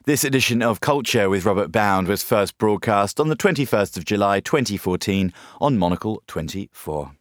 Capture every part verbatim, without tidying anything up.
This edition of Culture with Robert Bound was first broadcast on the twenty-first of July twenty fourteen on Monocle twenty-four.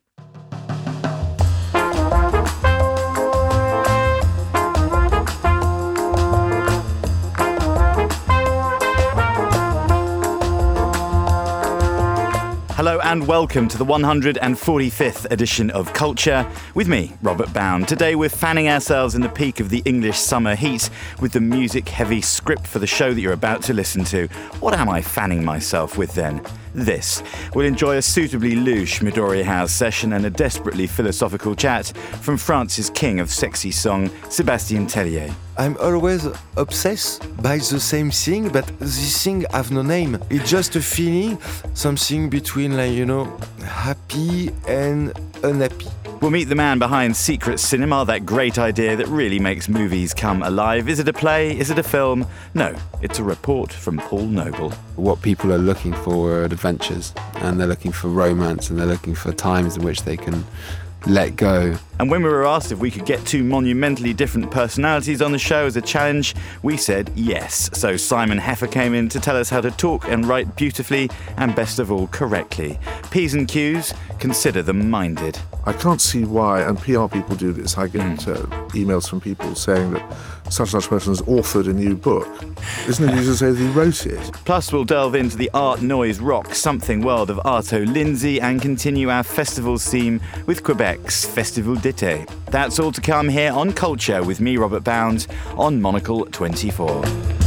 Hello and welcome to the one hundred forty-fifth edition of Culture with me, Robert Bound. Today we're fanning ourselves in the peak of the English summer heat with the music-heavy script for the show that you're about to listen to. What am I fanning myself with then? This. We'll enjoy a suitably louche Midori House session and a desperately philosophical chat from France's king of sexy song, Sébastien Tellier. I'm always obsessed by the same thing, but this thing have no name. It's just a feeling, something between, like, you know, happy and unhappy. We'll meet the man behind Secret Cinema, that great idea that really makes movies come alive. Is it a play? Is it a film? No, it's a report from Paul Noble. What people are looking for are adventures, and they're looking for romance, and they're looking for times in which they can let go. And when we were asked if we could get two monumentally different personalities on the show as a challenge, we said yes. So Simon Heffer came in to tell us how to talk and write beautifully and, best of all, correctly. P's and Q's, consider them minded. I can't see why, and P R people do this. I get Mm. uh, emails from people saying that such and such person has authored a new book. Isn't it easy to say that he wrote it? Plus, we'll delve into the art, noise, rock, something world of Arto Lindsay and continue our festival's theme with Quebec's Festival d'été. That's all to come here on Culture with me, Robert Bound, on Monocle twenty-four.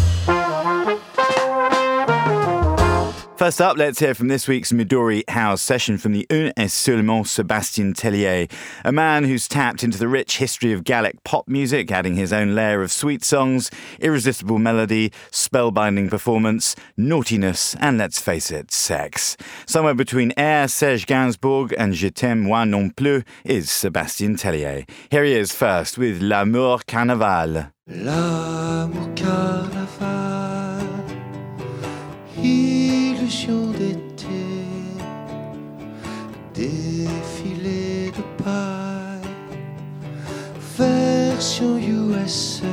First up, let's hear from this week's Midori House session from the Un et Seulement Sébastien Tellier, a man who's tapped into the rich history of Gallic pop music, adding his own layer of sweet songs, irresistible melody, spellbinding performance, naughtiness, and let's face it, sex. Somewhere between Air, Serge Gainsbourg and Je t'aime moi non plus is Sébastien Tellier. Here he is first with L'amour carnaval. L'amour carnaval, illusion d'été, défilé de paille, version U S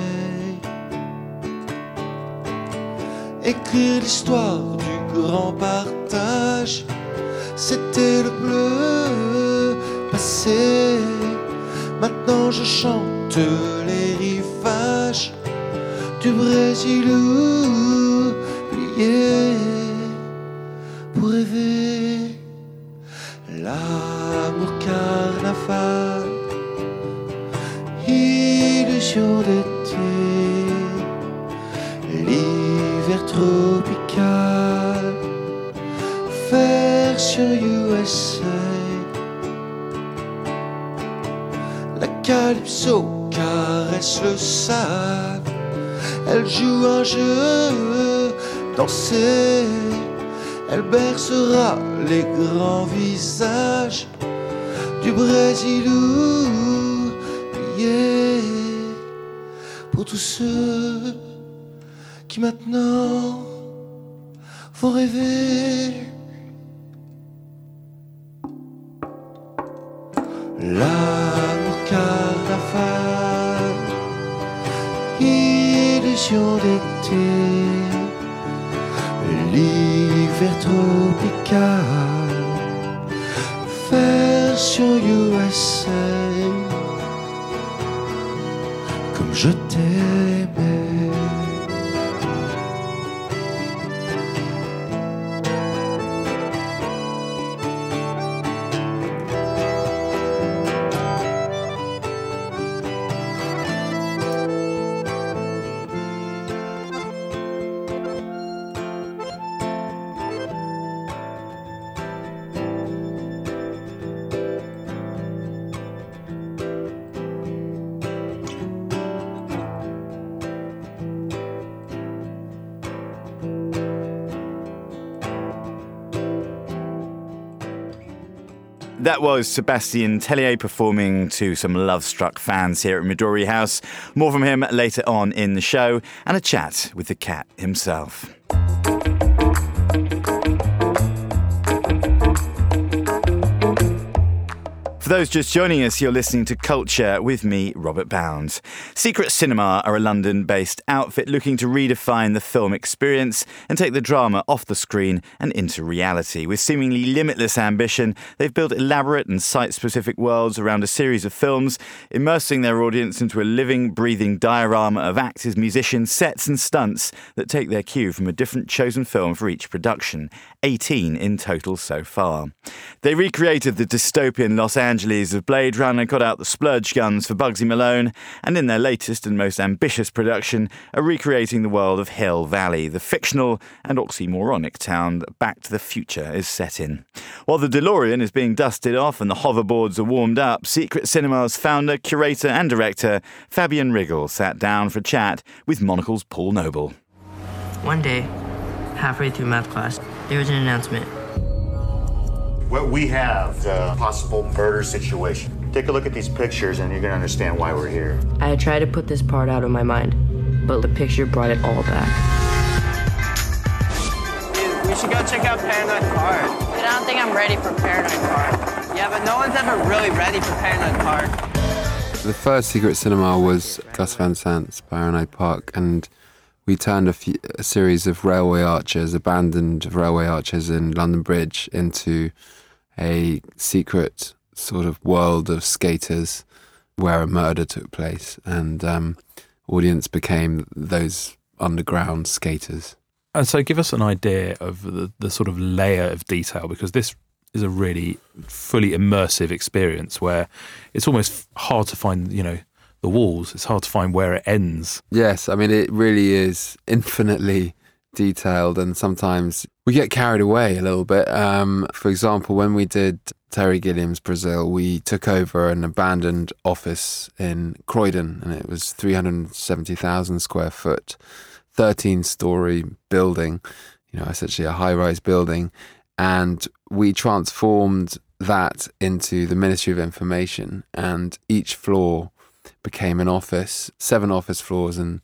A. Écrire l'histoire du grand partage, c'était le bleu passé. Maintenant je chante les rivages du Brésil oublié pour rêver l'amour carnaval, illusion d'été, l'hiver tropical, version U S A. La calypso caresse le sable, elle joue un jeu dansé, elle bercera les grands visages du Brésil oublié pour tous ceux qui maintenant vont rêver. L'amour carnaval, illusion d'été, l'hiver tropical, version U S A, comme je t'aimais. That was Sébastien Tellier performing to some love-struck fans here at Midori House. More from him later on in the show, and a chat with the cat himself. For those just joining us, you're listening to Culture with me, Robert Bounds. Secret Cinema are a London-based outfit looking to redefine the film experience and take the drama off the screen and into reality. With seemingly limitless ambition, they've built elaborate and site-specific worlds around a series of films, immersing their audience into a living, breathing diorama of actors, musicians, sets and stunts that take their cue from a different chosen film for each production. eighteen in total so far. They recreated the dystopian Los Angeles of Blade Runner, got out the splurge guns for Bugsy Malone, and in their latest and most ambitious production are recreating the world of Hill Valley, the fictional and oxymoronic town that Back to the Future is set in. While the DeLorean is being dusted off and the hoverboards are warmed up, Secret Cinema's founder, curator and director Fabian Riggle sat down for a chat with Monocle's Paul Noble. One day, halfway through math class, there was an announcement. What we have is a possible murder situation. Take a look at these pictures and you're going to understand why we're here. I had tried to put this part out of my mind, but the picture brought it all back. Dude, we should go check out Paranoid Park. Dude, I don't think I'm ready for Paranoid Park. Yeah, but no one's ever really ready for Paranoid Park. The first Secret Cinema was Gus Van Sant's Paranoid Park, and we turned a, few, a series of railway arches, abandoned railway arches in London Bridge, into a secret sort of world of skaters where a murder took place, and um, audience became those underground skaters. And so give us an idea of the, the sort of layer of detail, because this is a really fully immersive experience where it's almost hard to find, you know, the walls. It's hard to find where it ends. Yes, I mean, it really is infinitely detailed, and sometimes we get carried away a little bit. Um, for example, when we did Terry Gilliam's Brazil, we took over an abandoned office in Croydon, and it was three hundred seventy thousand square foot, thirteen-storey building, you know, essentially a high-rise building, and we transformed that into the Ministry of Information, and each floor became an office, seven office floors and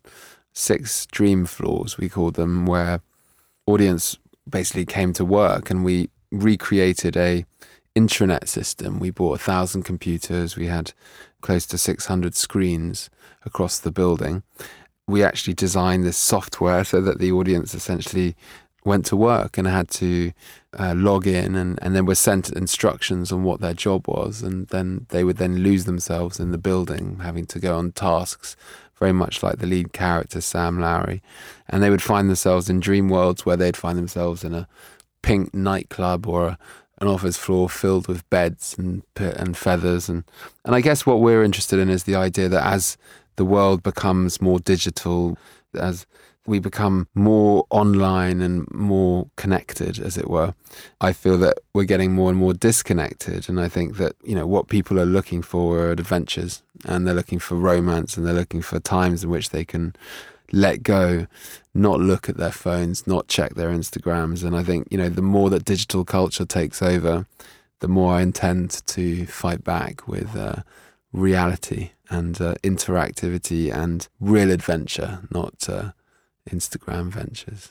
six dream floors, we called them, where audience basically came to work, and we recreated a intranet system. We bought a thousand computers. We had close to six hundred screens across the building. We actually designed this software so that the audience essentially went to work and had to uh, log in, and, and then were sent instructions on what their job was, and then they would then lose themselves in the building, having to go on tasks, very much like the lead character, Sam Lowry. And they would find themselves in dream worlds where they'd find themselves in a pink nightclub or a, an office floor filled with beds and and feathers. And, and I guess what we're interested in is the idea that as the world becomes more digital, as we become more online and more connected, as it were, I feel that we're getting more and more disconnected. And I think that, you know, what people are looking for are adventures, and they're looking for romance, and they're looking for times in which they can let go, not look at their phones, not check their Instagrams. And I think, you know, the more that digital culture takes over, the more I intend to fight back with uh, reality and uh, interactivity and real adventure, not uh, Instagram ventures.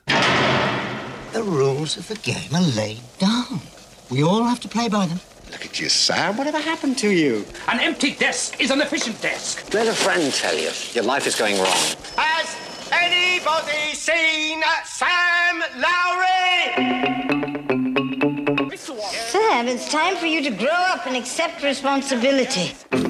The rules of the game are laid down. We all have to play by them. Look at you, Sam. Whatever happened to you? An empty desk is an efficient desk. Let a friend tell you. Your life is going wrong. Has anybody seen Sam Lowry? Sam, it's time for you to grow up and accept responsibility.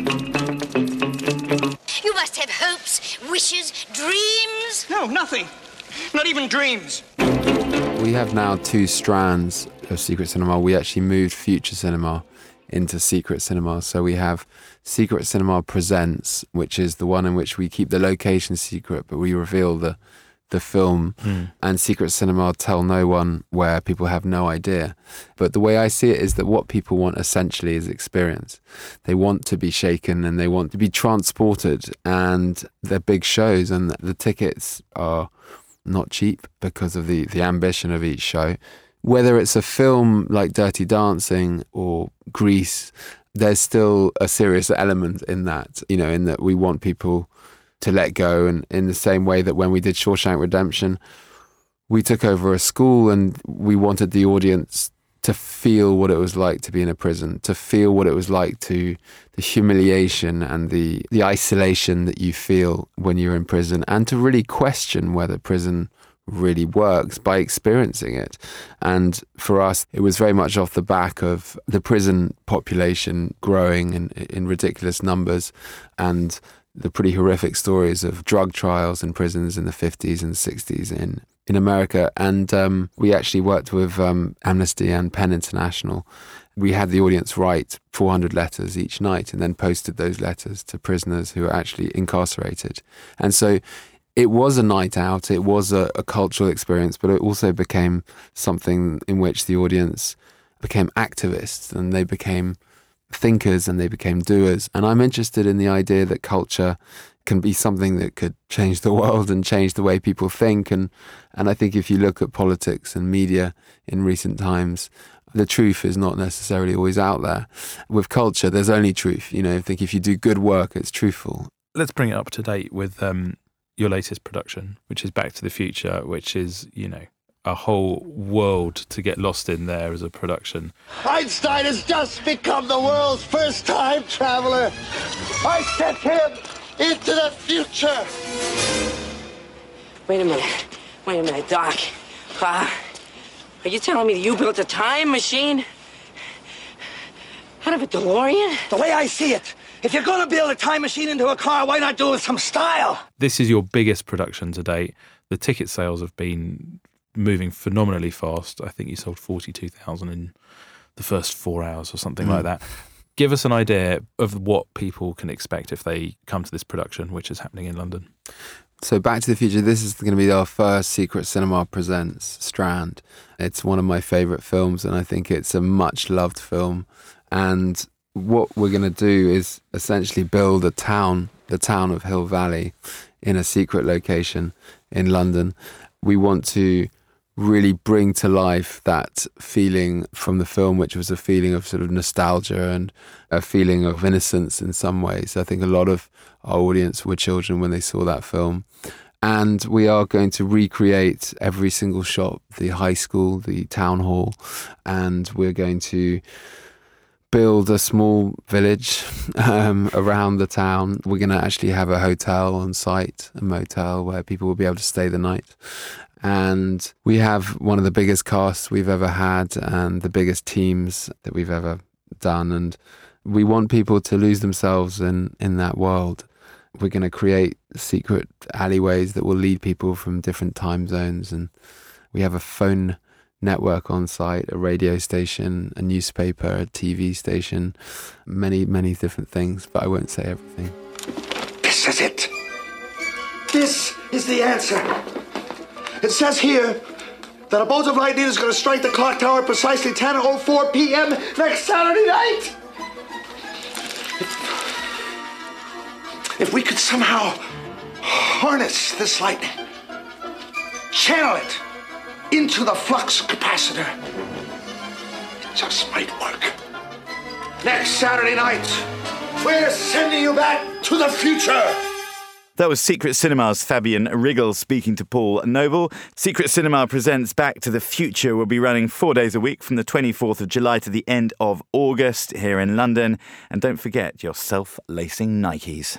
You must have hopes, wishes, dreams. No, nothing. Not even dreams. We have now two strands of Secret Cinema. We actually moved Future Cinema into Secret Cinema. So we have Secret Cinema Presents, which is the one in which we keep the location secret, but we reveal the the film, mm. and Secret Cinema Tell No One, where people have no idea. But the way I see it is that what people want essentially is experience. They want to be shaken and they want to be transported, and they're big shows, and the tickets are not cheap because of the, the ambition of each show. Whether it's a film like Dirty Dancing or Grease, there's still a serious element in that, you know, in that we want people to let go. And in the same way that when we did Shawshank Redemption, we took over a school and we wanted the audience to feel what it was like to be in a prison, to feel what it was like to the humiliation and the, the isolation that you feel when you're in prison, and to really question whether prison really works by experiencing it. And for us, it was very much off the back of the prison population growing in, in ridiculous numbers, and the pretty horrific stories of drug trials in prisons in the fifties and sixties in in America. And um, we actually worked with um, Amnesty and Penn International. We had the audience write four hundred letters each night and then posted those letters to prisoners who were actually incarcerated. And so it was a night out, it was a, a cultural experience, but it also became something in which the audience became activists, and they became thinkers, and they became doers. And I'm interested in the idea that culture can be something that could change the world and change the way people think. And, and I think if you look at politics and media in recent times, the truth is not necessarily always out there. With culture, there's only truth. You know, I think if you do good work, it's truthful. Let's bring it up to date with um, your latest production, which is Back to the Future, which is, you know, a whole world to get lost in there as a production. Einstein has just become the world's first time traveler. I sent him into the future. Wait a minute. Wait a minute, Doc. Uh, are you telling me that you built a time machine out of a DeLorean? The way I see it, if you're going to build a time machine into a car, why not do it with some style? This is your biggest production to date. The ticket sales have been moving phenomenally fast. I think you sold forty-two thousand in the first four hours or something mm. like that. Give us an idea of what people can expect if they come to this production, which is happening in London. So Back to the Future, this is going to be our first Secret Cinema Presents Strand. It's one of my favourite films, and I think it's a much-loved film. And what we're going to do is essentially build a town, the town of Hill Valley, in a secret location in London. We want to really bring to life that feeling from the film, which was a feeling of sort of nostalgia and a feeling of innocence in some ways. I think a lot of our audience were children when they saw that film. And we are going to recreate every single shop, the high school, the town hall, and we're going to build a small village um, around the town. We're going to actually have a hotel on site, a motel where people will be able to stay the night. And we have one of the biggest casts we've ever had and the biggest teams that we've ever done. And we want people to lose themselves in, in that world. We're going to create secret alleyways that will lead people from different time zones. And we have a phone network on site, a radio station, a newspaper, a T V station, many, many different things, but I won't say everything. This is it. This is the answer. It says here that a bolt of lightning is going to strike the clock tower at precisely ten oh four p.m. next Saturday night. If, if we could somehow harness this lightning, channel it into the flux capacitor, it just might work. Next Saturday night, we're sending you back to the future. That was Secret Cinema's Fabian Riggle speaking to Paul Noble. Secret Cinema presents Back to the Future. Will be running four days a week from the twenty-fourth of July to the end of August here in London. And don't forget your self-lacing Nikes.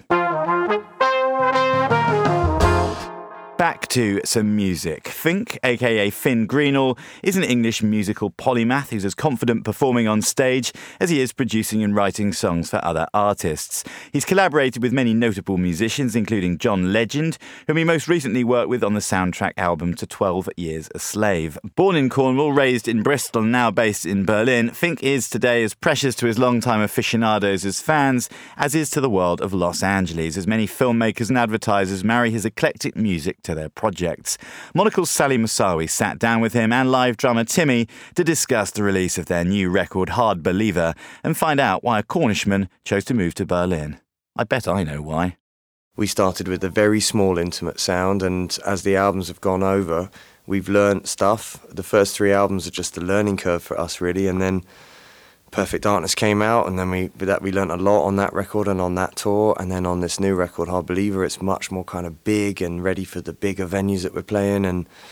Back to some music. Fink, aka Finn Greenall, is an English musical polymath who's as confident performing on stage as he is producing and writing songs for other artists. He's collaborated with many notable musicians, including John Legend, whom he most recently worked with on the soundtrack album to twelve years a Slave. Born in Cornwall, raised in Bristol, and now based in Berlin, Fink is today as precious to his longtime aficionados as fans as is to the world of Los Angeles, as many filmmakers and advertisers marry his eclectic music to their projects. Monocle's Sally Musawi sat down with him and live drummer Timmy to discuss the release of their new record Hard Believer and find out why a Cornishman chose to move to Berlin. I bet I know why. We started with a very small, intimate sound, and as the albums have gone over, we've learnt stuff. The first three albums are just a learning curve for us, really, and then Perfect Darkness came out, and then we with that we learnt a lot on that record and on that tour, and then on this new record, Hard Believer, it's much more kind of big and ready for the bigger venues that we're playing, and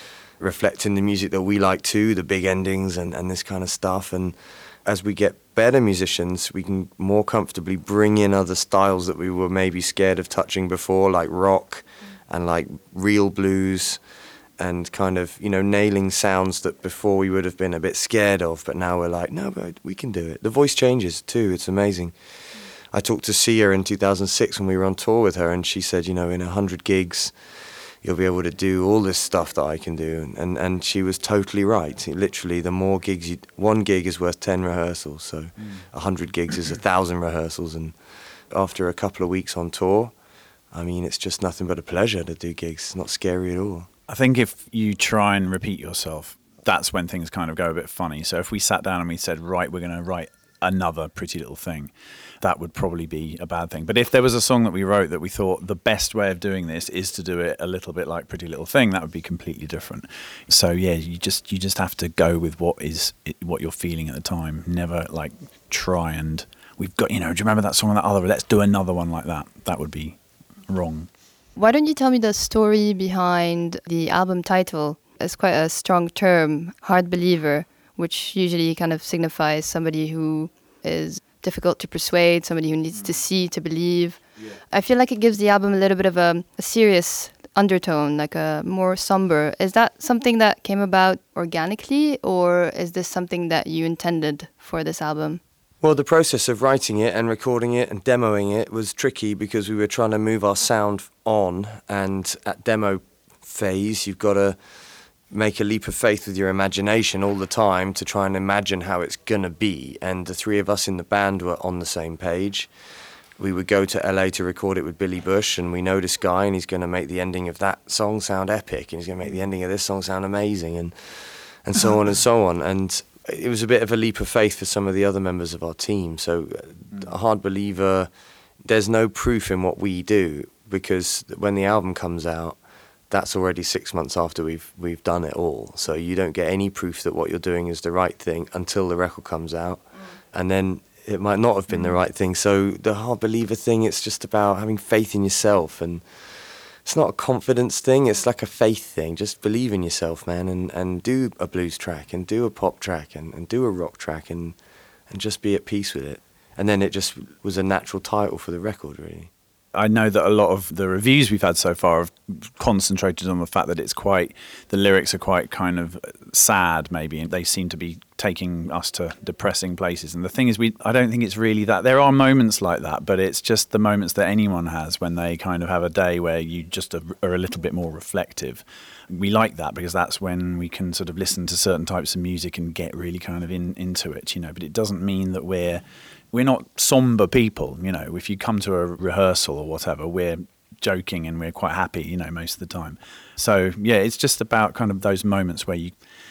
reflecting the music that we like too, the big endings and, and this kind of stuff. And as we get better musicians, we can more comfortably bring in other styles that we were maybe scared of touching before, like rock and like real blues, and kind of, you know, nailing sounds that before we would have been a bit scared of, but now we're like, no, but we can do it. The voice changes too, it's amazing. I talked to Sia in two thousand six when we were on tour with her, and she said, you know, in one hundred gigs, you'll be able to do all this stuff that I can do. And, and she was totally right. Literally, the more gigs, you, one gig is worth ten rehearsals, so mm. one hundred gigs is one thousand rehearsals. And after a couple of weeks on tour, I mean, it's just nothing but a pleasure to do gigs. It's not scary at all. I think if you try and repeat yourself, that's when things kind of go a bit funny. So if we sat down and we said, right, we're going to write another Pretty Little Thing, that would probably be a bad thing. But if there was a song that we wrote that we thought the best way of doing this is to do it a little bit like Pretty Little Thing, that would be completely different. So yeah, you just you just have to go with what is what you're feeling at the time. Never like try and we've got, you know, do you remember that song on that other? Let's do another one like that. That would be wrong. Why don't you tell me the story behind the album title? It's quite a strong term, hard believer, which usually kind of signifies somebody who is difficult to persuade, somebody who needs to see to believe. Yeah. I feel like it gives the album a little bit of a, a serious undertone, like a more somber. Is that something that came about organically, or is this something that you intended for this album? Well, the process of writing it and recording it and demoing it was tricky because we were trying to move our sound on, and at demo phase you've got to make a leap of faith with your imagination all the time to try and imagine how it's going to be. And the three of us in the band were on the same page. We would go to L A to record it with Billy Bush, and we know this guy and he's going to make the ending of that song sound epic, and he's going to make the ending of this song sound amazing, and and so on and so on. And it was a bit of a leap of faith for some of the other members of our team. So a hard believer, there's no proof in what we do, because when the album comes out, that's already six months after we've we've done it all. So you don't get any proof that what you're doing is the right thing until the record comes out. Mm. And then it might not have been mm. the right thing. So the hard believer thing, it's just about having faith in yourself. And it's not a confidence thing, it's like a faith thing. Just believe in yourself, man, and, and do a blues track and do a pop track and, and do a rock track and and just be at peace with it. And then it just was a natural title for the record, really. I know that a lot of the reviews we've had so far have concentrated on the fact that it's quite, the lyrics are quite kind of sad maybe, and they seem to be taking us to depressing places. And the thing is, we I don't think it's really that. There are moments like that, but it's just the moments that anyone has when they kind of have a day where you just are, are a little bit more reflective. We like that because that's when we can sort of listen to certain types of music and get really kind of in, into it, you know, but it doesn't mean that we're We're not somber people, you know. If you come to a rehearsal or whatever, we're joking and we're quite happy, you know, most of the time. So, yeah, it's just about kind of those moments where you,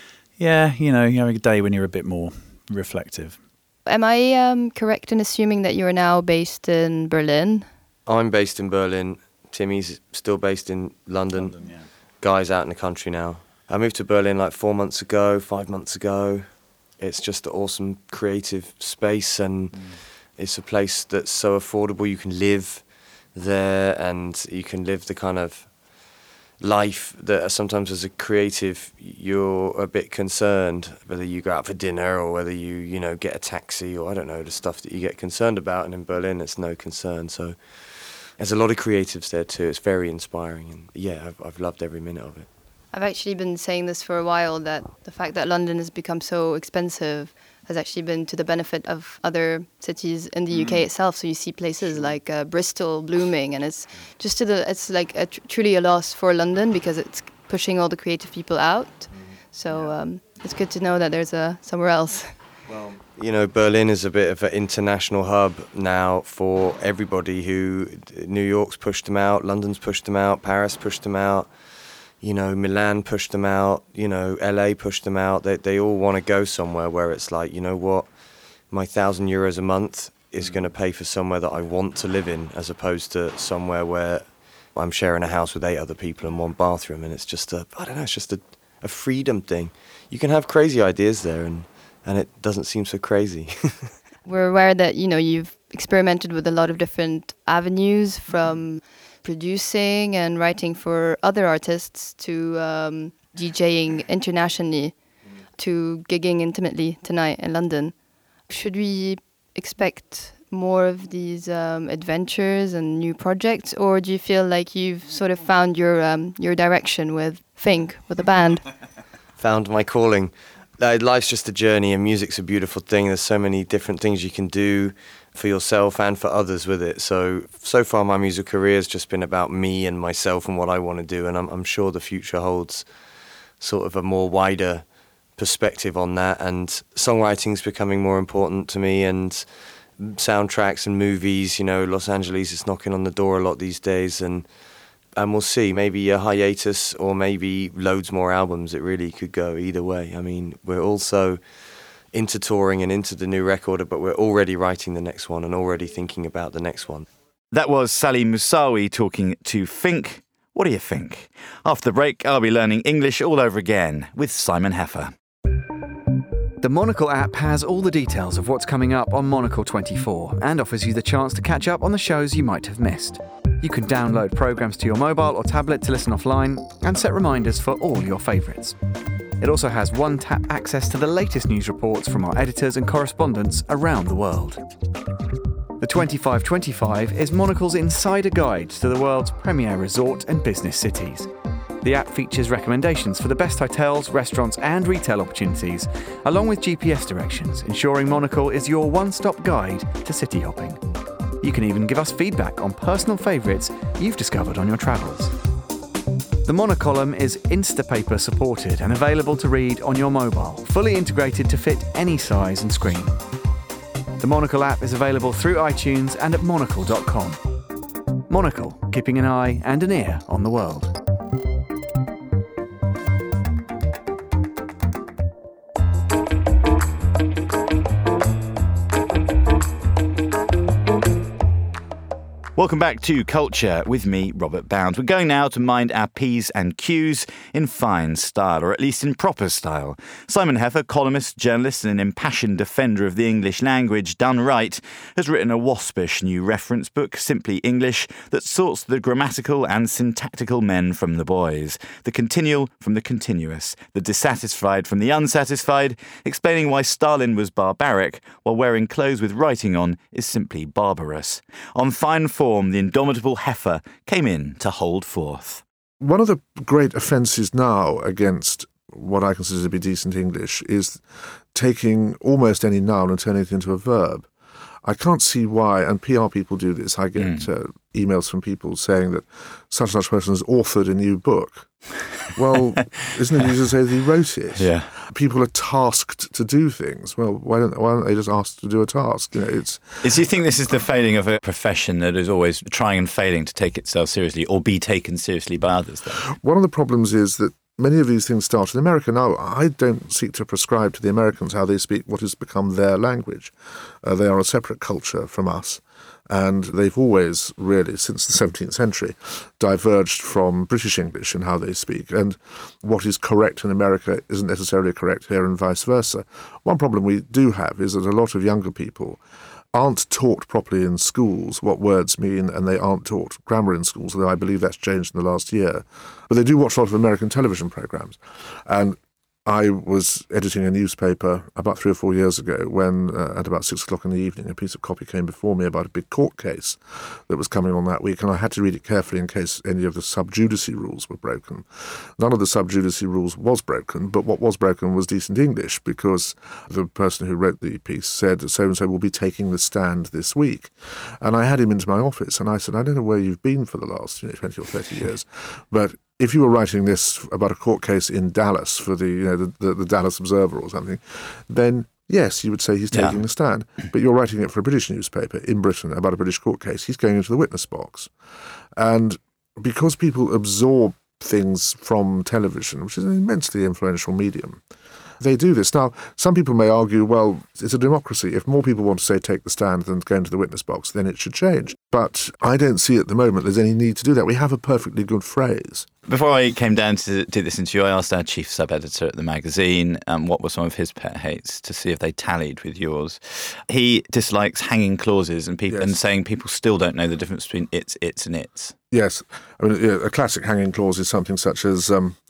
yeah, you know, you're having a day when you're a bit more reflective. Am I um, correct in assuming that you're now based in Berlin? I'm based in Berlin. Timmy's still based in London. London, yeah. Guy's out in the country now. I moved to Berlin like four months ago, five months ago. It's just an awesome creative space, and mm. it's a place that's so affordable. You can live there, and you can live the kind of life that sometimes as a creative you're a bit concerned whether you go out for dinner or whether you, you know, get a taxi or I don't know, the stuff that you get concerned about. And in Berlin, it's no concern. So there's a lot of creatives there too. It's very inspiring, and yeah, I've, I've loved every minute of it. I've actually been saying this for a while, that the fact that London has become so expensive has actually been to the benefit of other cities in the mm. U K itself. So you see places like uh, Bristol blooming, and it's just to the it's like a tr- truly a loss for London because it's pushing all the creative people out. Mm. So um, it's good to know that there's a somewhere else. Well, you know, Berlin is a bit of an international hub now for everybody. Who New York's pushed them out, London's pushed them out, Paris pushed them out. You know, Milan pushed them out, you know, L A pushed them out. They they all want to go somewhere where it's like, you know what, my thousand euros a month is going to pay for somewhere that I want to live in, as opposed to somewhere where I'm sharing a house with eight other people in one bathroom. And it's just a, I don't know, it's just a, a freedom thing. You can have crazy ideas there, and, and it doesn't seem so crazy. We're aware that, you know, you've experimented with a lot of different avenues, from producing and writing for other artists to um, DJing internationally to gigging intimately tonight in London. Should we expect more of these um, adventures and new projects, or do you feel like you've sort of found your um, your direction with Think, with the band? Found my calling. Uh, life's just a journey, and music's a beautiful thing. There's so many different things you can do for yourself and for others with it. So, so far my music career has just been about me and myself and what I want to do, and I'm, I'm sure the future holds sort of a more wider perspective on that, and songwriting's becoming more important to me, and soundtracks and movies. You know, Los Angeles is knocking on the door a lot these days, and and we'll see, maybe a hiatus or maybe loads more albums. It really could go either way. I mean, we're also into touring and into the new record, but we're already writing the next one and already thinking about the next one. That was Sally Moussaoui talking to Fink. What do you think? After the break, I'll be learning English all over again with Simon Heffer. The Monocle app has all the details of what's coming up on Monocle twenty-four and offers you the chance to catch up on the shows you might have missed. You can download programmes to your mobile or tablet to listen offline and set reminders for all your favourites. It also has one-tap access to the latest news reports from our editors and correspondents around the world. The twenty-five twenty-five is Monocle's insider guide to the world's premier resort and business cities. The app features recommendations for the best hotels, restaurants and retail opportunities, along with G P S directions, ensuring Monocle is your one-stop guide to city hopping. You can even give us feedback on personal favourites you've discovered on your travels. The Monocolumn is Instapaper supported and available to read on your mobile, fully integrated to fit any size and screen. The Monocle app is available through iTunes and at monocle dot com. Monocle, keeping an eye and an ear on the world. Welcome back to Culture with me, Robert Bound. We're going now to mind our P's and Q's in fine style, or at least in proper style. Simon Heffer, columnist, journalist and an impassioned defender of the English language done right, has written a waspish new reference book, Simply English, that sorts the grammatical and syntactical men from the boys, the continual from the continuous, the dissatisfied from the unsatisfied, explaining why Stalin was barbaric, while wearing clothes with writing on is simply barbarous. On fine form, the indomitable Heffer came in to hold forth. One of the great offences now against what I consider to be decent English is taking almost any noun and turning it into a verb. I can't see why, and P R people do this. I get mm. uh, emails from people saying that such and such person has authored a new book. Well, isn't it easy to say that he wrote it? Yeah. People are tasked to do things. Well, why don't why don't they just ask to do a task? You know, it's. Is do you think this is the failing of a profession that is always trying and failing to take itself seriously or be taken seriously by others? Though? One of the problems is that many of these things start in America. Now, I don't seek to prescribe to the Americans how they speak what has become their language. Uh, they are a separate culture from us. And they've always, really, since the seventeenth century, diverged from British English in how they speak. And what is correct in America isn't necessarily correct here and vice versa. One problem we do have is that a lot of younger people aren't taught properly in schools what words mean, and they aren't taught grammar in schools, although I believe that's changed in the last year. But they do watch a lot of American television programs. And I was editing a newspaper about three or four years ago when, uh, at about six o'clock in the evening, a piece of copy came before me about a big court case that was coming on that week, and I had to read it carefully in case any of the sub judice rules were broken. None of the sub judice rules was broken, but what was broken was decent English, because the person who wrote the piece said, so-and-so will be taking the stand this week. And I had him into my office, and I said, I don't know where you've been for the last you know, twenty or thirty years, but if you were writing this about a court case in Dallas for the you know the, the, the Dallas Observer or something, then yes, you would say he's taking yeah. the stand. But you're writing it for a British newspaper in Britain about a British court case, he's going into the witness box. And because people absorb things from television, which is an immensely influential medium, they do this. Now, some people may argue, well, it's a democracy. If more people want to say take the stand than go into the witness box, then it should change. But I don't see at the moment there's any need to do that. We have a perfectly good phrase. Before I came down to do this interview, I asked our chief sub-editor at the magazine um, what were some of his pet hates to see if they tallied with yours. He dislikes hanging clauses and people yes. and saying people still don't know the difference between it's, it's and it's. Yes. I mean, a classic hanging clause is something such as... Um,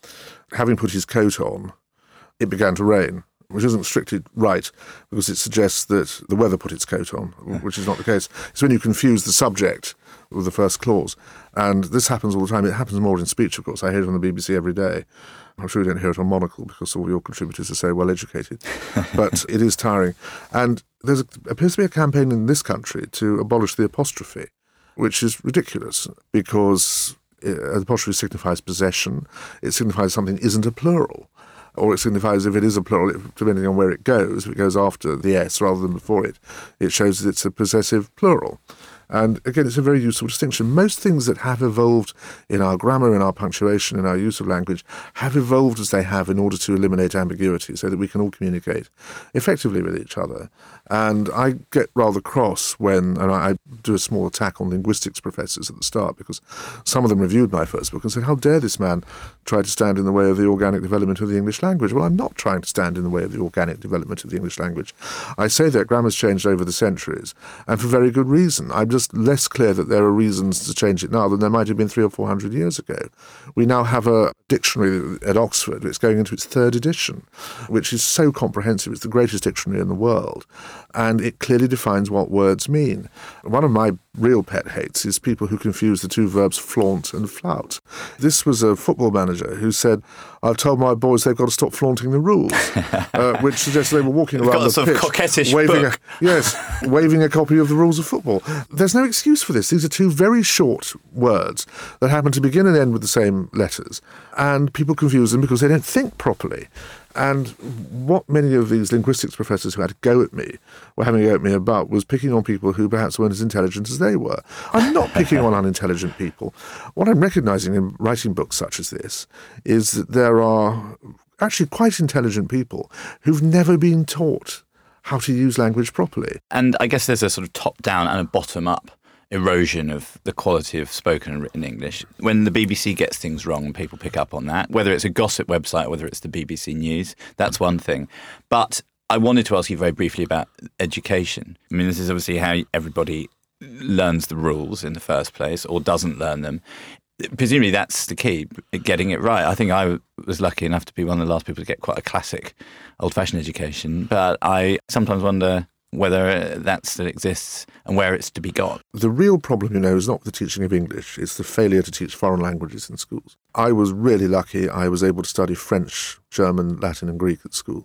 having put his coat on, it began to rain, which isn't strictly right because it suggests that the weather put its coat on, which is not the case. It's when you confuse the subject with the first clause. And this happens all the time. It happens more in speech, of course. I hear it on the B B C every day. I'm sure you don't hear it on Monocle because all your contributors are so well educated. But it is tiring. And there appears to be a campaign in this country to abolish the apostrophe, which is ridiculous because the apostrophe signifies possession. It signifies something isn't a plural. Or it signifies if it is a plural, depending on where it goes, if it goes after the S rather than before it, it shows that it's a possessive plural. And again, it's a very useful distinction. Most things that have evolved in our grammar, in our punctuation, in our use of language, have evolved as they have in order to eliminate ambiguity so that we can all communicate effectively with each other. And I get rather cross when, and I do a small attack on linguistics professors at the start because some of them reviewed my first book and said, how dare this man try to stand in the way of the organic development of the English language? Well, I'm not trying to stand in the way of the organic development of the English language. I say that grammar's changed over the centuries, and for very good reason. I'm just less clear that there are reasons to change it now than there might have been three or four hundred years ago. We now have a dictionary at Oxford. It's going into its third edition, which is so comprehensive. It's the greatest dictionary in the world, and it clearly defines what words mean. One of my real pet hates is people who confuse the two verbs flaunt and flout. This was a football manager who said, I've told my boys they've got to stop flaunting the rules, uh, which suggests they were walking around got a the sort pitch of coquettish waving book. A, yes, waving a copy of the rules of football. There's no excuse for this. These are two very short words that happen to begin and end with the same letters, and people confuse them because they don't think properly. And what many of these linguistics professors who had a go at me were having a go at me about was picking on people who perhaps weren't as intelligent as they were. I'm not picking on unintelligent people. What I'm recognising in writing books such as this is that there are actually quite intelligent people who've never been taught how to use language properly. And I guess there's a sort of top-down and a bottom-up erosion of the quality of spoken and written English. When the B B C gets things wrong and people pick up on that, whether it's a gossip website, whether it's the B B C News, that's one thing. But I wanted to ask you very briefly about education. I mean, this is obviously how everybody learns the rules in the first place or doesn't learn them. Presumably that's the key, getting it right. I think I was lucky enough to be one of the last people to get quite a classic old-fashioned education, but I sometimes wonder whether that still exists and where it's to be got. The real problem, you know, is not the teaching of English, it's the failure to teach foreign languages in schools. I was really lucky. I was able to study French, German, Latin and Greek at school.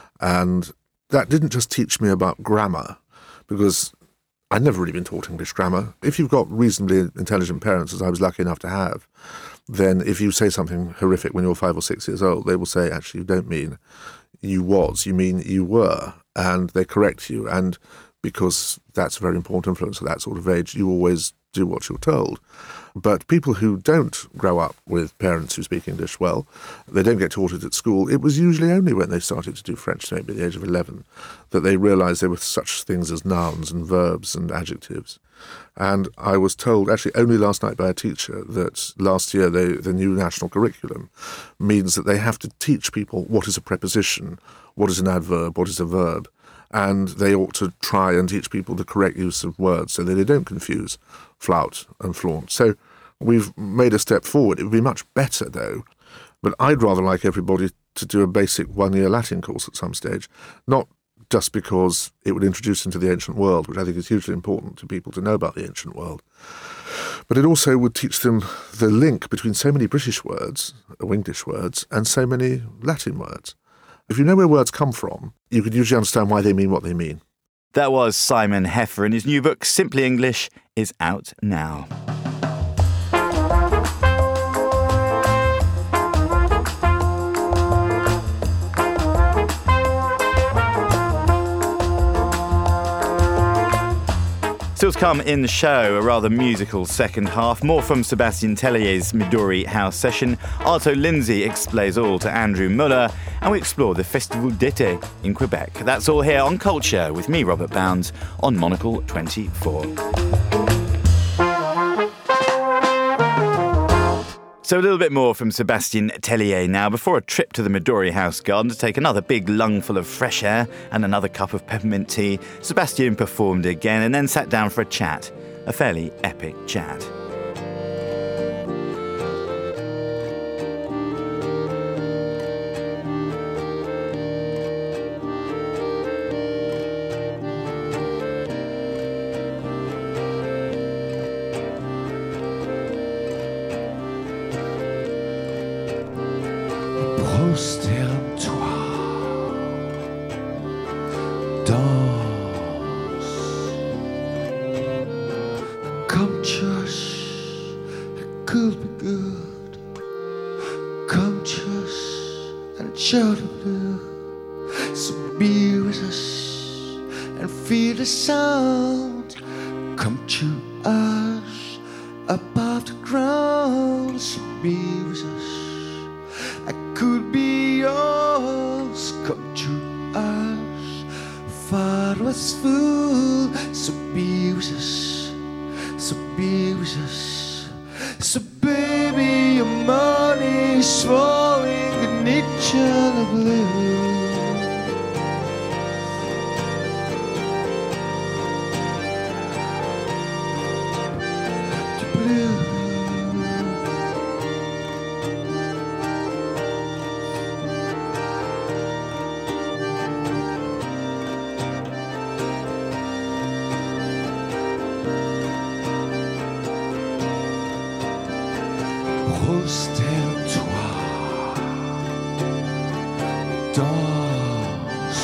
And that didn't just teach me about grammar, because I'd never really been taught English grammar. If you've got reasonably intelligent parents, as I was lucky enough to have, then if you say something horrific when you're five or six years old, they will say, actually, you don't mean you was, you mean you were. And they correct you. And because that's a very important influence at that sort of age, you always do what you're told. But people who don't grow up with parents who speak English well, they don't get taught it at school. It was usually only when they started to do French, maybe at the age of eleven, that they realised there were such things as nouns and verbs and adjectives. And I was told, actually only last night by a teacher, that last year they, the new national curriculum means that they have to teach people what is a preposition, what is an adverb, what is a verb, and they ought to try and teach people the correct use of words so that they don't confuse flout and flaunt. So we've made a step forward. It would be much better, though, but I'd rather like everybody to do a basic one-year Latin course at some stage, not just because it would introduce into the ancient world, which I think is hugely important to people to know about the ancient world. But it also would teach them the link between so many British words, or English words, and so many Latin words. If you know where words come from, you can usually understand why they mean what they mean. That was Simon Heffer, and his new book, Simply English, is out now. Still to come in the show, a rather musical second half. More from Sébastien Tellier's Midori House session. Arto Lindsay explains all to Andrew Muller, and we explore the Festival d'été in Quebec. That's all here on Culture with me, Robert Bounds, on Monocle twenty-four. So a little bit more from Sébastien Tellier now, before a trip to the Midori House garden to take another big lungful of fresh air and another cup of peppermint tea. Sébastien performed again and then sat down for a chat, a fairly epic chat. Short of blue. So be with us and feel the sound come to us above the ground. So be with us. I could be yours. Come to us. Far was full. So be with us. So be with us. So baby, your money's falling beneath your blue. Repose-toi, danse.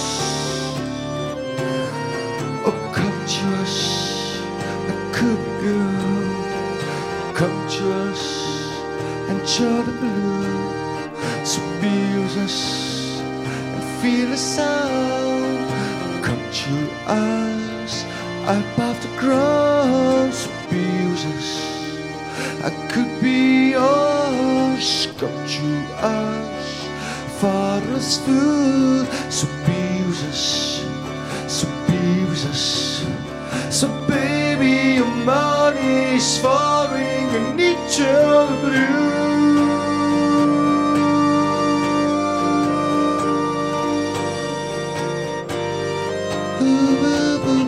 Oh, come to us, a good girl. Come to us and enjoy the blue. So be with us and feel the sound. Come to us above the ground. So be with us. I could be yours. Come to us, Father's food. So be with us, so be with us. So baby, your money's falling beneath your blue. Ooh, ooh, ooh.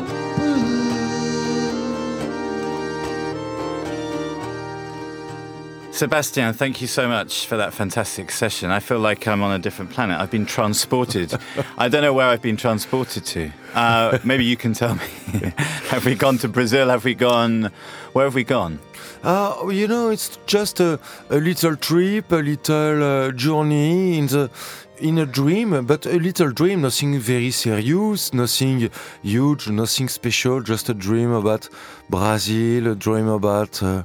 Sebastian, thank you so much for that fantastic session. I feel like I'm on a different planet. I've been transported. I don't know where I've been transported to. Uh, maybe you can tell me. Have we gone to Brazil? Have we gone... Where have we gone? Uh, you know, it's just a, a little trip, a little uh, journey in the in a dream, but a little dream, nothing very serious, nothing huge, nothing special, just a dream about Brazil, a dream about... Uh,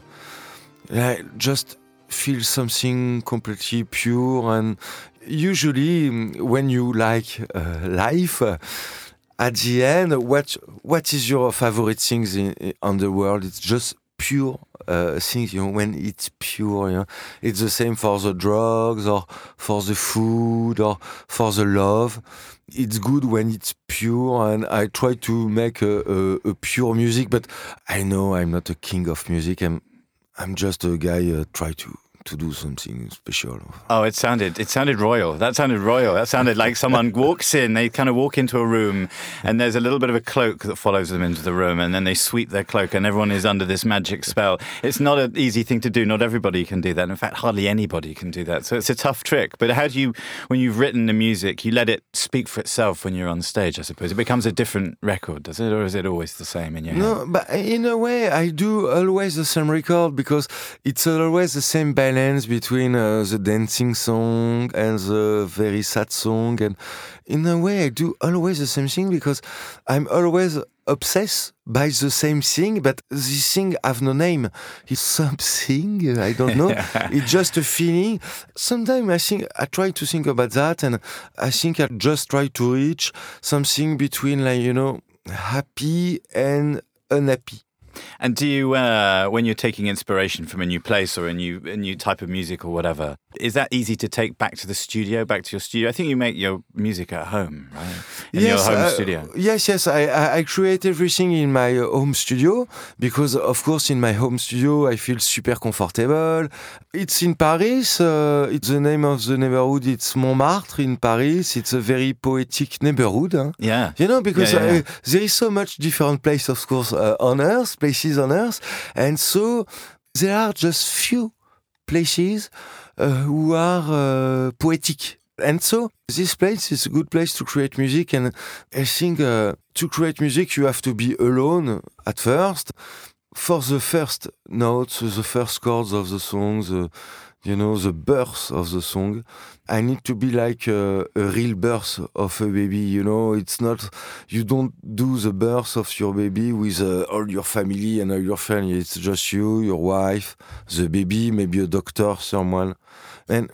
like just feel something completely pure. And usually when you like uh, life, uh, at the end, what what is your favorite things in, in, on the world? It's just pure uh, things, you know, when it's pure, you know. It's the same for the drugs or for the food or for the love. It's good when it's pure, and I try to make a, a, a pure music, but I know I'm not a king of music. I'm I'm just a guy uh, try to to do something special. Oh, it sounded it sounded royal. That sounded royal. That sounded like someone walks in, they kind of walk into a room, and there's a little bit of a cloak that follows them into the room, and then they sweep their cloak, and everyone is under this magic spell. It's not an easy thing to do. Not everybody can do that. In fact, hardly anybody can do that. So it's a tough trick. But how do you, when you've written the music, you let it speak for itself when you're on stage, I suppose? It becomes a different record, does it? Or is it always the same in your head? No, but in a way, I do always the same record, because it's always the same balance between uh, the dancing song and the very sad song. And in a way, I do always the same thing, because I'm always obsessed by the same thing, but this thing have no name. It's something, I don't know. It's just a feeling. Sometimes I think, I try to think about that, and I think I just try to reach something between, like, you know, happy and unhappy. And do you, uh, when you're taking inspiration from a new place or a new a new type of music or whatever, is that easy to take back to the studio, back to your studio? I think you make your music at home, right? In yes, your home uh, studio. Yes, yes. I, I, I create everything in my uh, home studio, because, of course, in my home studio, I feel super comfortable. It's in Paris. Uh, it's the name of the neighborhood. It's Montmartre in Paris. It's a very poetic neighborhood. Huh? Yeah. You know, because yeah, yeah, yeah. Uh, there is so much different places, of course, uh, on Earth, places on Earth. And so there are just few places uh, who are uh, poetic. And so this place is a good place to create music. And I think uh, to create music, you have to be alone at first. For the first notes, the first chords of the song, the, you know, the birth of the song, I need to be like a, a real birth of a baby, you know. It's not, you don't do the birth of your baby with uh, all your family and all your family. It's just you, your wife, the baby, maybe a doctor, someone. And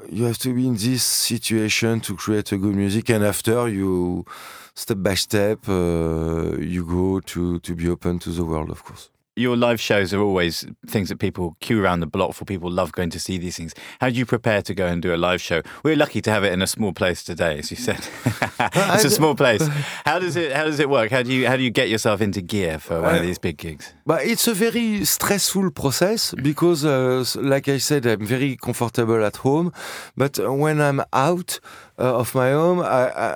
you have to be in this situation to create a good music, and after you, step by step, uh, you go to, to be open to the world, of course. Your live shows are always things that people queue around the block for. People love going to see these things. How do you prepare to go and do a live show? We're lucky to have it in a small place today, as you said. It's a small place. How does it How does it work? How do you How do you get yourself into gear for one of these big gigs? But it's a very stressful process because, uh, like I said, I'm very comfortable at home. But when I'm out uh, of my home, I, I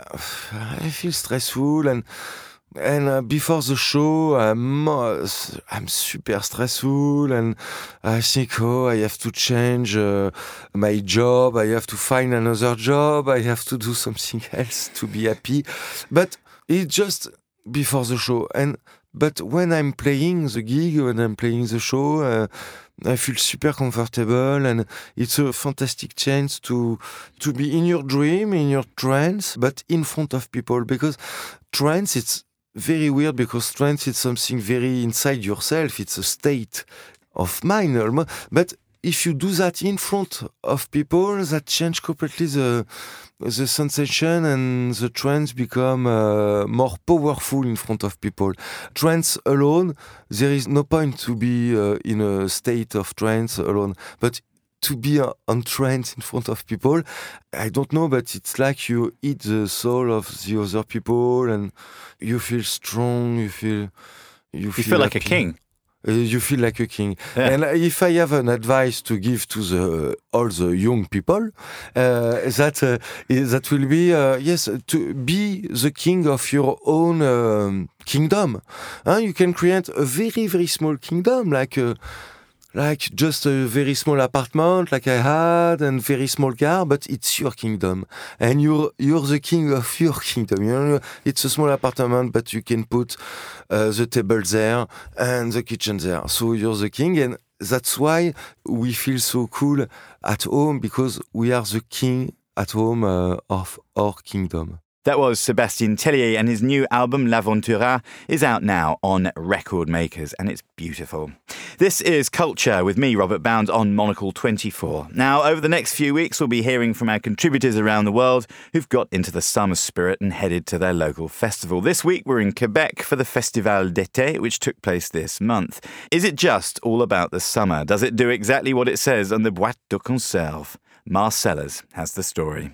I feel stressful and. And uh, before the show, I'm, uh, I'm super stressful and I think, oh, I have to change uh, my job. I have to find another job. I have to do something else to be happy. But it's just before the show. And But when I'm playing the gig, when I'm playing the show, uh, I feel super comfortable, and it's a fantastic chance to to be in your dream, in your trance, but in front of people. Because trance, it's very weird, because trance is something very inside yourself. It's a state of mind almost. But if you do that in front of people, that change completely the the sensation, and the trance become uh, more powerful in front of people. Trance alone, there is no point to be uh, in a state of trance alone. But to be uh, on trance in front of people, I don't know, but it's like you eat the soul of the other people, and you feel strong. You feel you, you feel, feel like happy. a king. Uh, you feel like a king. Yeah. And if I have an advice to give to the all the young people, uh, that uh, that will be uh, yes, to be the king of your own um, kingdom. Huh? You can create a very very small kingdom, like. Uh, Like just a very small apartment, like I had, and very small car, but it's your kingdom, and you're you're the king of your kingdom. You know, it's a small apartment, but you can put uh, the table there and the kitchen there. So you're the king, and that's why we feel so cool at home, because we are the king at home uh, of our kingdom. That was Sébastien Tellier, and his new album, L'Aventura, is out now on Record Makers, and it's beautiful. This is Culture with me, Robert Bound, on Monocle twenty-four. Now, over the next few weeks, we'll be hearing from our contributors around the world who've got into the summer spirit and headed to their local festival. This week, we're in Quebec for the Festival d'été, which took place this month. Is it just all about the summer? Does it do exactly what it says on the boîte de conserve? Marcellus has the story.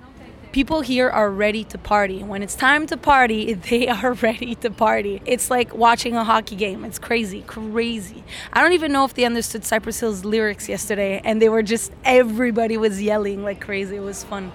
People here are ready to party. When it's time to party, they are ready to party. It's like watching a hockey game. It's crazy, crazy. I don't even know if they understood Cypress Hill's lyrics yesterday, and they were just, everybody was yelling like crazy. It was fun.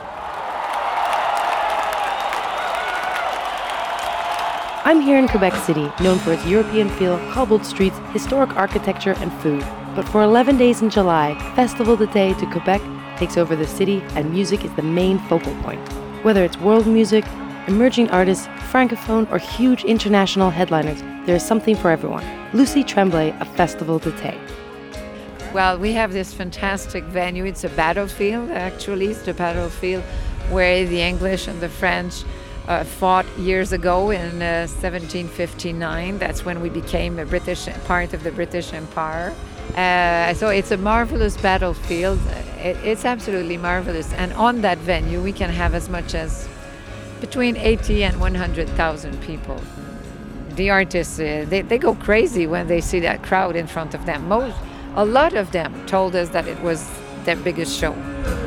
I'm here in Quebec City, known for its European feel, cobbled streets, historic architecture, and food. But for eleven days in July, Festival d'été de Quebec takes over the city, and music is the main focal point. Whether it's world music, emerging artists, francophone, or huge international headliners, there is something for everyone. Lucy Tremblay of Festival d'été. Well, we have this fantastic venue. It's a battlefield, actually. It's the battlefield where the English and the French uh, fought years ago in uh, seventeen fifty-nine. That's when we became a British part of the British Empire. Uh, so it's a marvelous battlefield. It, it's absolutely marvelous. And on that venue, we can have as much as between eighty and one hundred thousand people. The artists, uh, they, they go crazy when they see that crowd in front of them. Most, a lot of them told us that it was their biggest show.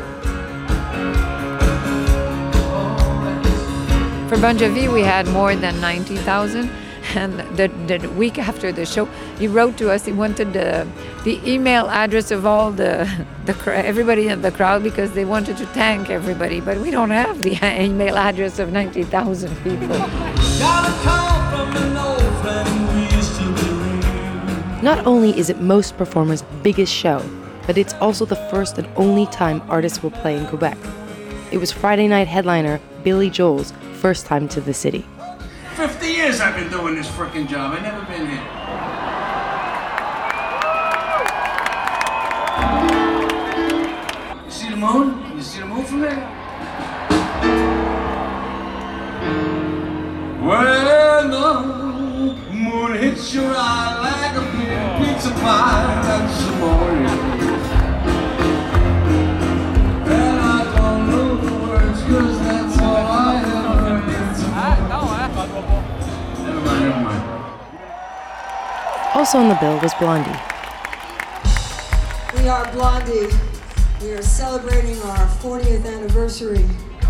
For Bon Jovi, we had more than ninety thousand. And the, the week after the show, he wrote to us. He wanted the, the email address of all the, the everybody in the crowd, because they wanted to thank everybody. But we don't have the email address of ninety thousand people. Not only is it most performers' biggest show, but it's also the first and only time artists will play in Quebec. It was Friday night headliner Billy Joel's first time to the city. Fifty years I've been doing this frickin' job. I've never been here. You see the moon? You see the moon from there? When the moon hits your eye like a big pizza pie, that's the morning. Also on the bill was Blondie. We are Blondie. We are celebrating our fortieth anniversary.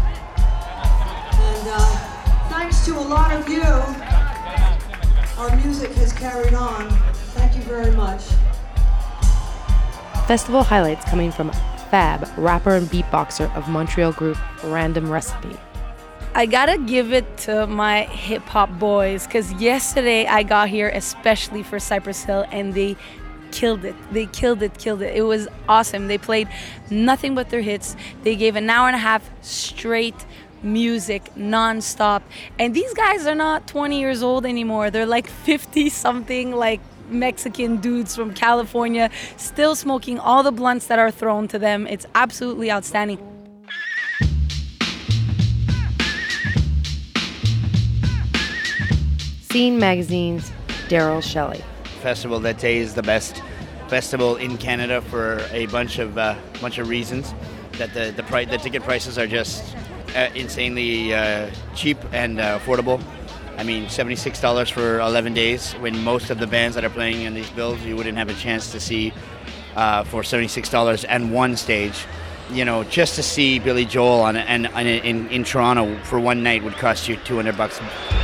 And uh, thanks to a lot of you, our music has carried on. Thank you very much. Festival highlights coming from Fab, rapper and beatboxer of Montreal group Random Recipe. I gotta give it to my hip hop boys, because yesterday I got here especially for Cypress Hill and they killed it. They killed it, killed it. It was awesome. They played nothing but their hits. They gave an hour and a half straight music non-stop. And these guys are not twenty years old anymore. They're like fifty something, like Mexican dudes from California, still smoking all the blunts that are thrown to them. It's absolutely outstanding. Scene Magazine's Daryl Shelley. Festival d'été is the best festival in Canada for a bunch of uh, bunch of reasons. That the the, pri- the ticket prices are just uh, insanely uh, cheap and uh, affordable. I mean, seventy-six dollars for eleven days, when most of the bands that are playing in these bills you wouldn't have a chance to see uh, for seventy-six dollars and one stage. You know, just to see Billy Joel on and in, in Toronto for one night would cost you two hundred bucks.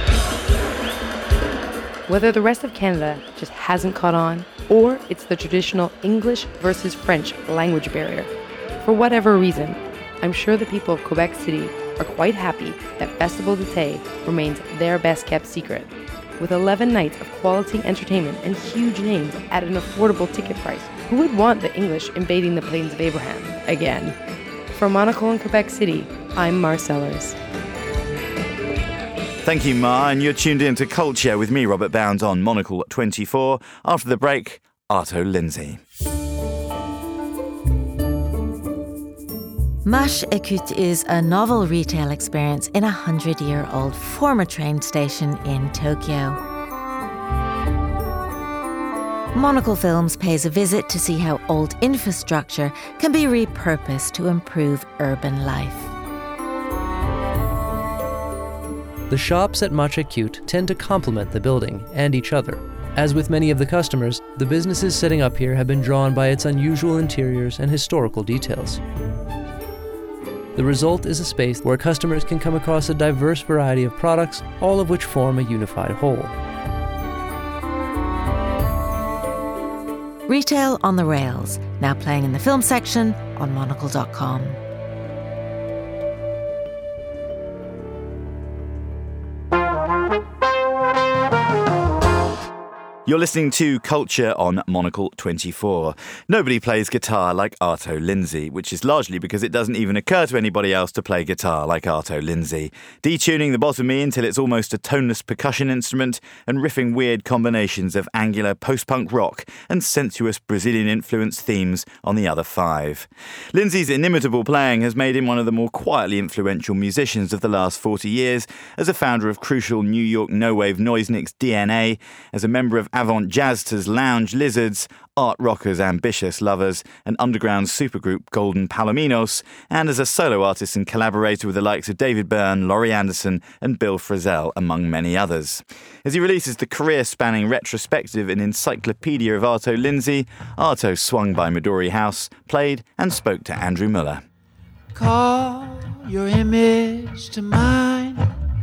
Whether the rest of Canada just hasn't caught on, or it's the traditional English versus French language barrier, for whatever reason, I'm sure the people of Quebec City are quite happy that Festival d'été remains their best-kept secret. With eleven nights of quality entertainment and huge names at an affordable ticket price, who would want the English invading the Plains of Abraham again? For Monocle in Quebec City, I'm Mar Sellers. Thank you, Ma, and you're tuned in to Culture with me, Robert Bounds, on Monocle twenty-four. After the break, Arto Lindsay. Mash Écoute is a novel retail experience in a hundred-year-old former train station in Tokyo. Monocle Films pays a visit to see how old infrastructure can be repurposed to improve urban life. The shops at Match Écoute tend to complement the building and each other. As with many of the customers, the businesses setting up here have been drawn by its unusual interiors and historical details. The result is a space where customers can come across a diverse variety of products, all of which form a unified whole. Retail on the Rails, now playing in the film section on monocle dot com. You're listening to Culture on Monocle twenty-four. Nobody plays guitar like Arto Lindsay, which is largely because it doesn't even occur to anybody else to play guitar like Arto Lindsay, detuning the bottom E until it's almost a toneless percussion instrument and riffing weird combinations of angular post-punk rock and sensuous Brazilian-influenced themes on the other five. Lindsay's inimitable playing has made him one of the more quietly influential musicians of the last forty years, as a founder of crucial New York no-wave Noisenicks D N A, as a member of Avant Jazz's Lounge Lizards, art rockers Ambitious Lovers, and underground supergroup Golden Palominos, and as a solo artist and collaborator with the likes of David Byrne, Laurie Anderson, and Bill Frisell, among many others. As he releases the career-spanning retrospective and encyclopedia of Arto Lindsay, Arto swung by Midori House, played and spoke to Andrew Muller. Call your image to mind.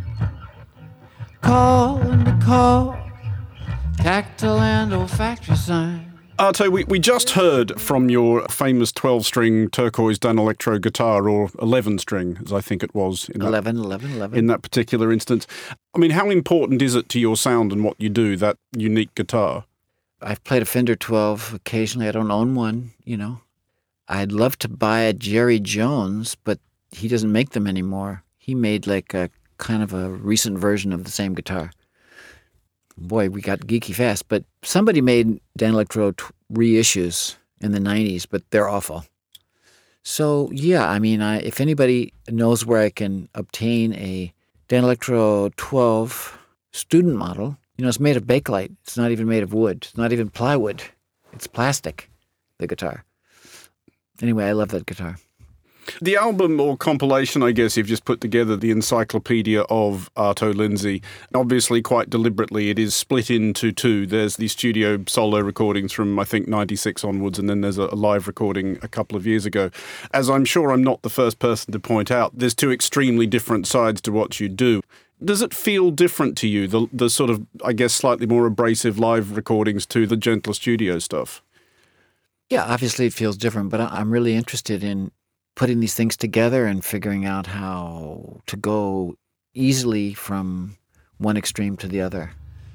Call and call. Tactile and olfactory sign. Arto, we, we just heard from your famous twelve-string turquoise Danelectro guitar, or eleven-string, as I think it was. In eleven, that, eleven, eleven. In that particular instance. I mean, how important is it to your sound and what you do, that unique guitar? I've played a Fender twelve occasionally. I don't own one, you know. I'd love to buy a Jerry Jones, but he doesn't make them anymore. He made like a kind of a recent version of the same guitar. Boy, we got geeky fast, but somebody made Danelectro t- reissues in the nineties, but they're awful. So, yeah, I mean, I, if anybody knows where I can obtain a Danelectro twelve student model, you know, it's made of Bakelite. It's not even made of wood. It's not even plywood. It's plastic, the guitar. Anyway, I love that guitar. The album or compilation, I guess, you've just put together, the Encyclopedia of Arto Lindsay. Obviously, quite deliberately, it is split into two. There's the studio solo recordings from, I think, ninety-six onwards, and then there's a live recording a couple of years ago. As I'm sure I'm not the first person to point out, there's two extremely different sides to what you do. Does it feel different to you, the, the sort of, I guess, slightly more abrasive live recordings to the gentler studio stuff? Yeah, obviously it feels different, but I'm really interested in putting these things together and figuring out how to go easily from one extreme to the other.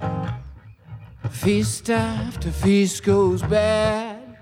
Feast after feast goes bad.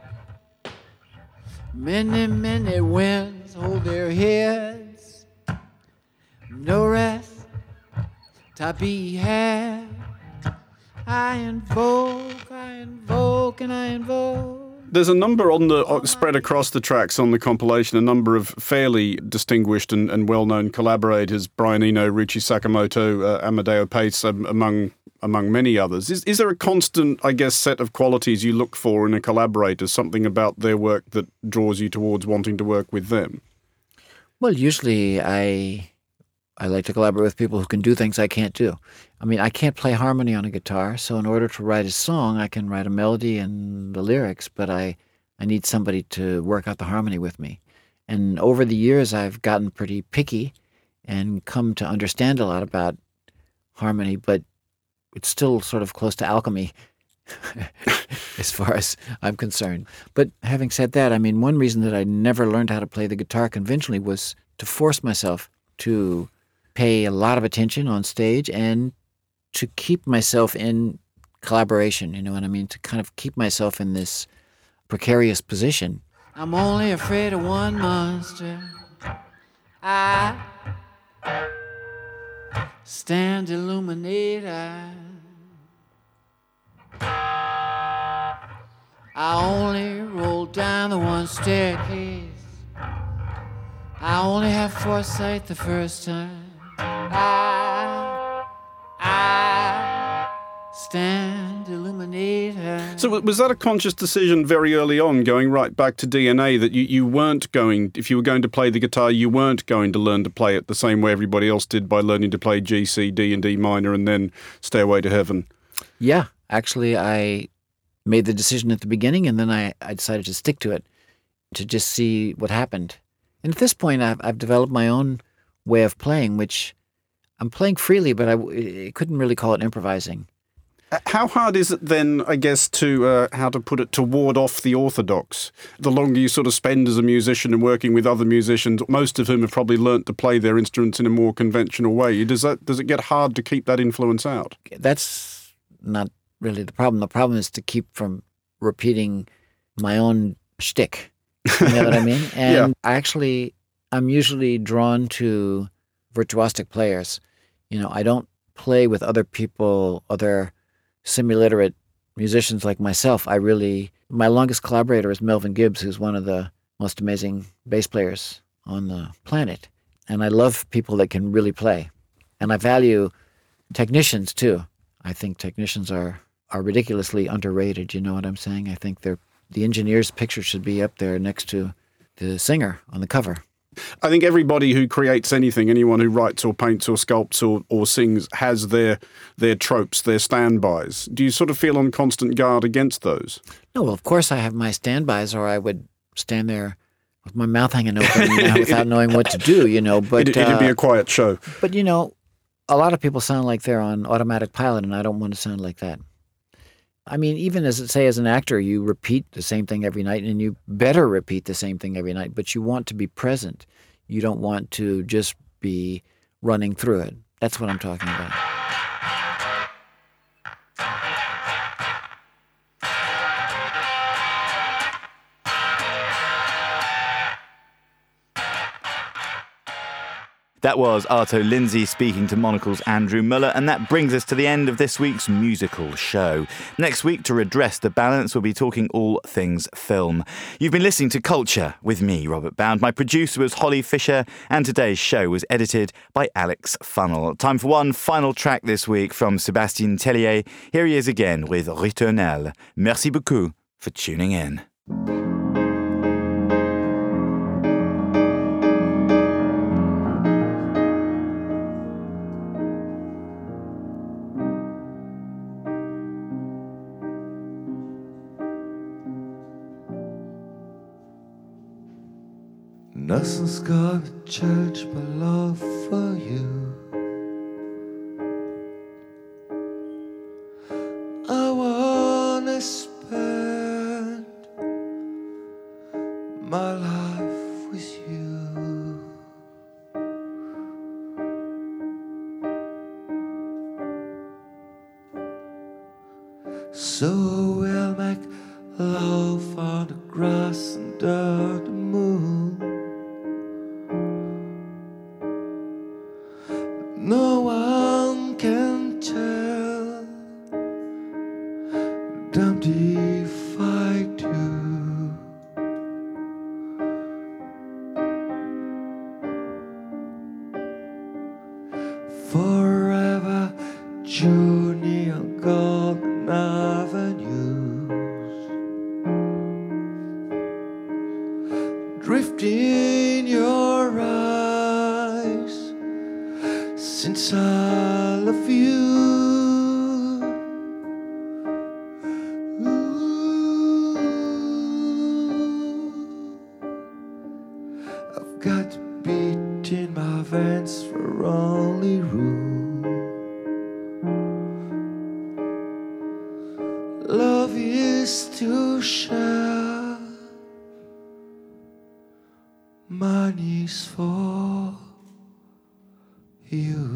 Many, many winds hold their heads. No rest to be had. I invoke, I invoke, and I invoke. There's a number on the uh, spread across the tracks on the compilation, a number of fairly distinguished and, and well-known collaborators, Brian Eno, Ryuichi Sakamoto, uh, Amadeo Pace, um, among among many others. Is, is there a constant, I guess, set of qualities you look for in a collaborator, something about their work that draws you towards wanting to work with them? Well, usually I I like to collaborate with people who can do things I can't do. I mean, I can't play harmony on a guitar, so in order to write a song, I can write a melody and the lyrics, but I, I need somebody to work out the harmony with me. And over the years, I've gotten pretty picky and come to understand a lot about harmony, but it's still sort of close to alchemy as far as I'm concerned. But having said that, I mean, one reason that I never learned how to play the guitar conventionally was to force myself to pay a lot of attention on stage and to keep myself in collaboration, you know what I mean? To kind of keep myself in this precarious position. I'm only afraid of one monster. I stand illuminated. I only roll down the one staircase. I only have foresight the first time. I, I stand illuminated. So was that a conscious decision very early on, going right back to D N A, that you, you weren't going, if you were going to play the guitar, you weren't going to learn to play it the same way everybody else did by learning to play G, C, D and D minor and then Stairway to Heaven? Yeah, actually I made the decision at the beginning and then I, I decided to stick to it, to just see what happened. And at this point, I've, I've developed my own way of playing, which I'm playing freely, but I, I couldn't really call it improvising. How hard is it then, I guess, to, uh, how to put it, to ward off the orthodox? The longer you sort of spend as a musician and working with other musicians, most of whom have probably learnt to play their instruments in a more conventional way, does that does it get hard to keep that influence out? That's not really the problem. The problem is to keep from repeating my own shtick. You know what I mean? And yeah. Actually, I'm usually drawn to virtuosic players. You know, I don't play with other people, other semi-literate musicians like myself. I really, my longest collaborator is Melvin Gibbs, who's one of the most amazing bass players on the planet. And I love people that can really play. And I value technicians, too. I think technicians are, are ridiculously underrated, you know what I'm saying? I think they're the engineer's picture should be up there next to the singer on the cover. I think everybody who creates anything, anyone who writes or paints or sculpts or, or sings, has their their tropes, their standbys. Do you sort of feel on constant guard against those? No, well, of course I have my standbys, or I would stand there with my mouth hanging open uh, without knowing what to do, you know. But It'd, it'd uh, be a quiet show. But, you know, a lot of people sound like they're on automatic pilot, and I don't want to sound like that. I mean, even as, say, as an actor, you repeat the same thing every night, and you better repeat the same thing every night, but you want to be present. You don't want to just be running through it. That's what I'm talking about. That was Arto Lindsay speaking to Monocle's Andrew Muller, and that brings us to the end of this week's musical show. Next week, to redress the balance, we'll be talking all things film. You've been listening to Culture with me, Robert Bound. My producer was Holly Fisher, and today's show was edited by Alex Funnell. Time for one final track this week from Sébastien Tellier. Here he is again with Ritournelle. Merci beaucoup for tuning in. Nothing's gonna change my love for you. I wanna spend my life with you. So we'll make love on the grass under the moon. No one can tell them if I do. Forever journey on golden avenues, drifting your eyes, since I love you. Ooh, I've got beat in my veins for only room. Love is to share, money's for you.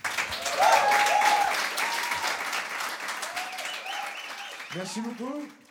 Merci beaucoup.